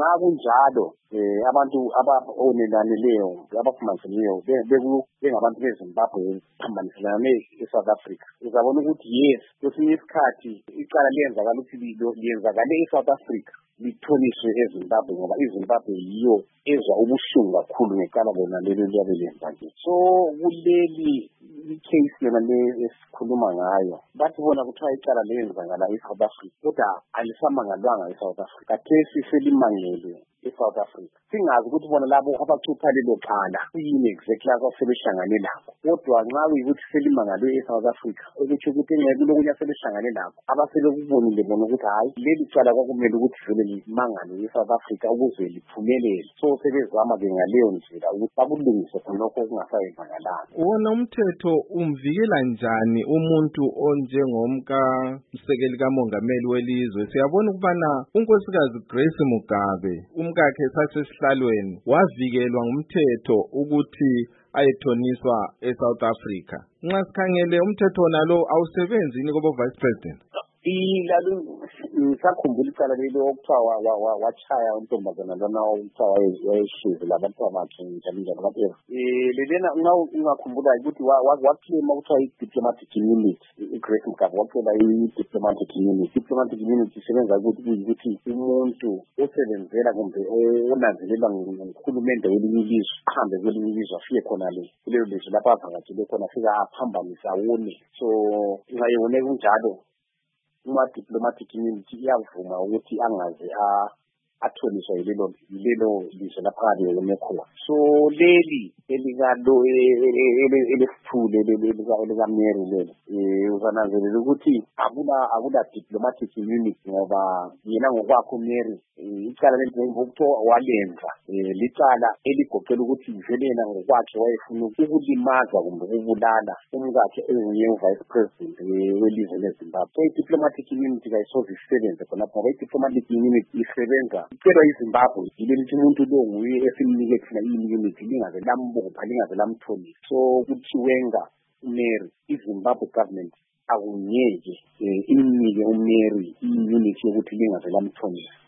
nxa kunjalo abantu abonelanileyo abakhumazanileyo bengabantu beZimbabwe phambanisana eSouth Africa uzabona ukuthi yes kwesinye isikhathi icala liyenzakala ukuthi liyenzakale eSouth Africa lithoniswe eZimbabwe ngoba iZimbabwe yiyo ezwa ubuhlungu kakhulu ngecala lona lelo liyabe lenzakile. So kuleli case yona le esikhuluma ngayo bathi bona kuthiwa icala liyenzakala eSouth Africa kodwa alisamangalwanga eSouth Africa kathesi selimangelwe eSouth Africa singazi ukuthi bona labo abacupha lelo cala kuyini exactly abasebehlangane lakho kodwa nxa kuyikuthi selimangalwe eSouth Africa ukuthi engeke lokunye sebehlangane lakho abasebekubonile bona ukuthi hayi leli cala kwakumele ukuthi vele limangalwe eSouth Africa ukuze liphumelele so sebezama ngaleyo ndlela ukuthi bakulungise khonokho okungasayenzakalanga. Wona umthetho umvikela njani umuntu onjengomka msekeli kamongameli welizwe? Siyabona ukubana unkosikazi Grace Mugabe umkakhe sasesihlalweni wavikelwa ngumthetho ukuthi ayethoniswa eSouth Africa. Nxa sikhangele umthetho nalo awusebenzini kobo vice president. Ngisakhumbula icala lelo okuthiwa wachaya untombazana lona okuthiwa wayeshezi labantu bakhe njalo bathi lelena ungakhumbula ukuthi waclaima ukuthiwa i-diplomatic immunity i-Grace Mugabe wacela i-diplomatic immunity. Diplomatic immunity isebenza ukuthi umuntu osebenzela kumbe onanzelelwa nguhulumende welinye ilizwe ahambe kwelinye ilizwe afike khona le kulelo lizwe lapho avakatshele khona afika aphambanisa wone. So nxa yone kunjalo diplomatic immunity iyavuma ukuthi angaze athoniswa yilelo lizwe lapha yone khona. So leli elikalo elesithule elikaMary lelo uzananzelela ukuthi akula diplomatic immunity ngoba yena ngokwakho Mary icala lentokuthiwa walenza licala eligoqela ukuthi vele yena ngokwakhe wayefuna ukulimaza kumbe ukubulala umkakhe enguye vice president welizwe leZimbabwe. So i-diplomatic immunity kayisoze isebenze khonapho ngoba i-diplomatic immunity isebenza icelwa iZimbabwe yile lithi umuntu lo nguye esimnike thina i-immunity lingaze lambopha lingaze lamthonisa. So kuthiwenga uMary iZimbabwe government akunyeke imnike uMary i-immunity yokuthi lingaze lamthonisa.